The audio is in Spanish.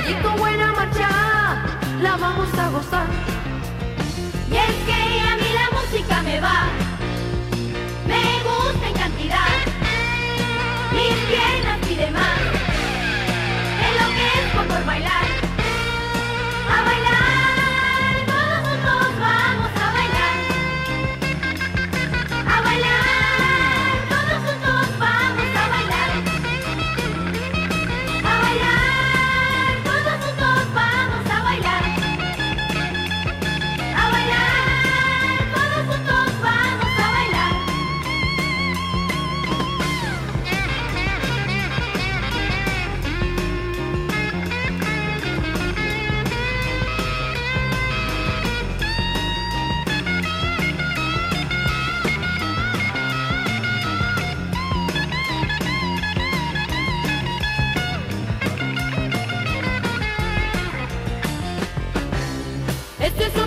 y con buena marcha la vamos a gozar. Y es que a mí la música me va, me gusta en cantidad, mis piernas piden más, enloquezco por bailar, a bailar, todos juntos vamos a bailar, todos juntos vamos a bailar, todos juntos vamos a bailar, todos juntos vamos a bailar. Este es